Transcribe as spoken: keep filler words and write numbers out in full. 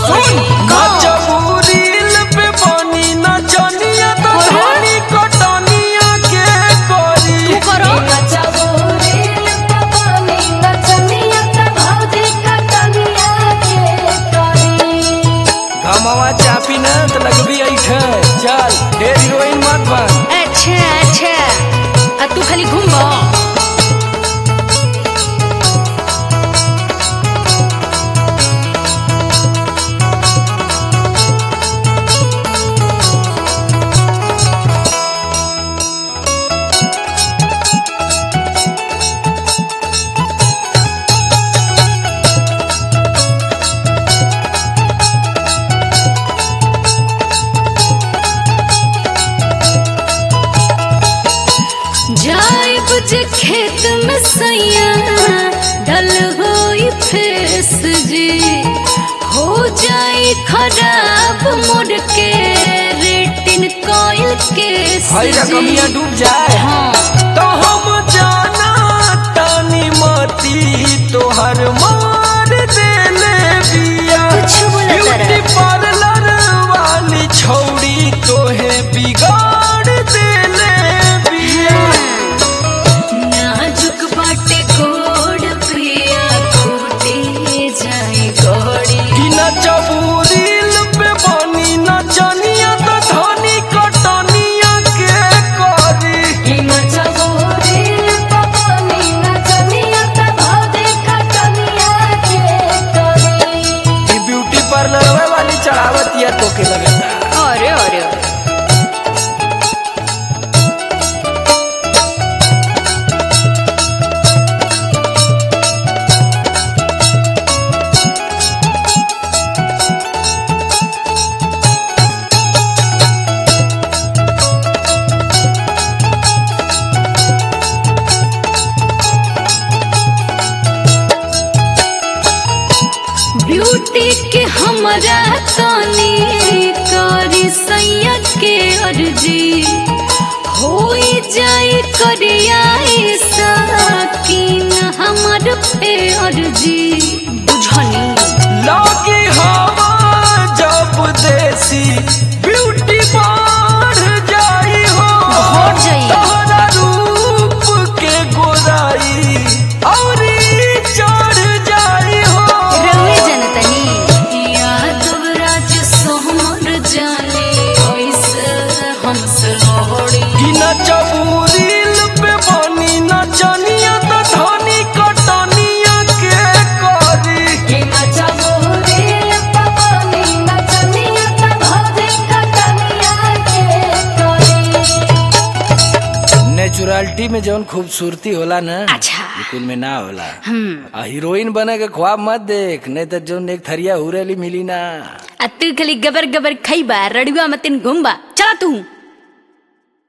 सुन मजबूरील पे बनी न जनिया तो धनी कटनिया के करी तू करो मजबूरील पे बनी न जनिया तो भौजी कटनिया के करी। गमवा चापी न तो लगबी ऐठे चल ढेर हीरोइन मत बन। अच्छा अच्छा आ तू खाली घूमबो जे खेत में सैया डल होई फेस जी हो जाए खराब मोड़ के रेटिन कोयल के हई रकमिया डूब जाए हाँ तो हम जाना तानी मती तोहर मार देले बिया कुछ बोला ब्यूटी पार्लर वाली छौड़ी तोहे बिगाड़ देले बिया। नाजुक बाटे गोड़ पिया फूटे जाए गोड़ी कि न चबूरिल पे बनी न जनिया तो धनी कटनिया के करी। मजबूरील पे बनी न जनिया तो भौजी कटनिया के करी। ई ब्यूटी पार्लर वाली चढ़ावत या तोके लगता अरे अरे ब्यूटी के हमरा तनी करी सैया के अर्जी होई जाए करियाई साकिन हमर पे अर्जी बुझनी लगी हवा जब देसी ब्यूटी बढ़ जाई हो बढ़ जाई। तोहरा रूप के गोराई औरी चढ़ जाई हो। रहुए जनतनी यादव राज सोहमर जाने ऐसे हमसे लोड़ी कि न चबूरिल पे बनी न जनिया तो धनी कटनिया के करी। मजबूरील पे बनी न जनिया तो भौजी कटनिया के करी। नेचुरलिटी में जौन खूबसूरती होला ना अच्छा बिल्कुल में ना होला। हम्म आ हीरोइन बने के ख्वाब मत देख नहीं तो जौन एक थरिया हुरेली मिली ना। आ तू खाली गबर गबर खइबा रड़ुआ मतिन घुमबा चला तू